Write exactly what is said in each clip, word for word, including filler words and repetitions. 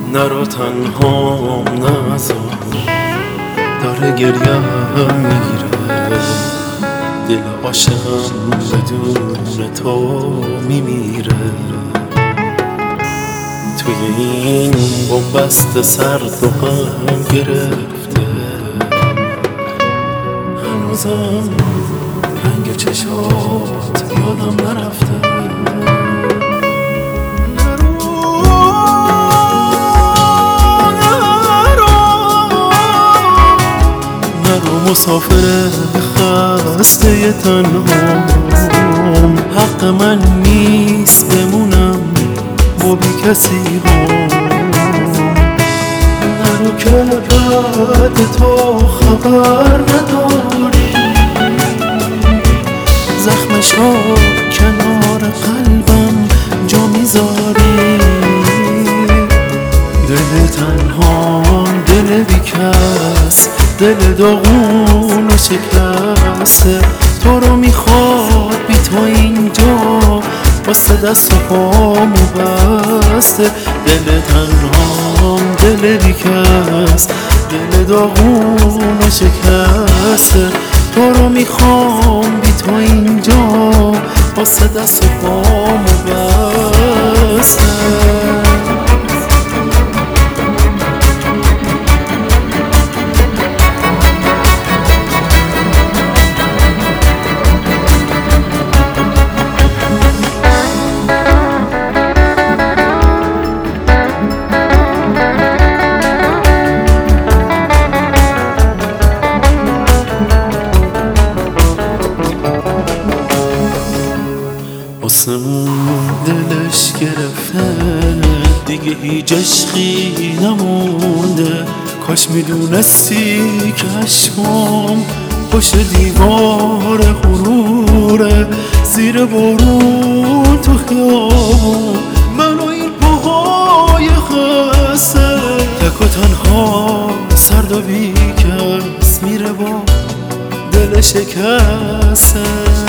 نرو تنهام نذار، داره گریم میگیره، دل عاشقم بدون تو میمیره. توی این بنبست سرد و غم گرفته، هنوزم رنگ چشات یادم نرفته. مسافر خسته تنهام، حق من نیست بمونم با بی کسی هم. نرو که بعد تو خبر نداری، زخمشو کنار قلبم جا میذاری. دل تنهام، دل بی کس، دل داغون و شکسته، تو رو میخواد بی تو اینجا واسه دست و پامو بسته. دل تنهام، دل بی کس، دل داغون و شکسته، تو رو میخوام بی تو اینجا واسه دست و پامو بسته. آسمون دلش گرفته، دیگه هیچ عشقی نمونده. کاش میدونستی که عشقام پشت دیوار غروره، زیر بارون تو خیابون من و این پاهای خسته. تک و تنها سرد و بی کس میره با دل شکسته.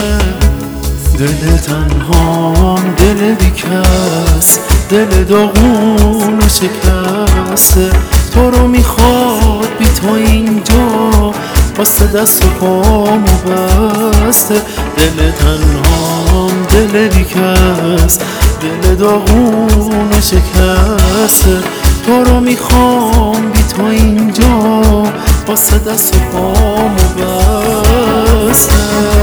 دل تنهام، دل بی کس، دل داغون و شکسته، تو رو میخواد بی تو اینجا واسه دست و پامو بسته. دل تنهام، دل بی کس، دل داغون و شکسته، تو رو میخوام بی تو اینجا واسه دست و پامو بسته.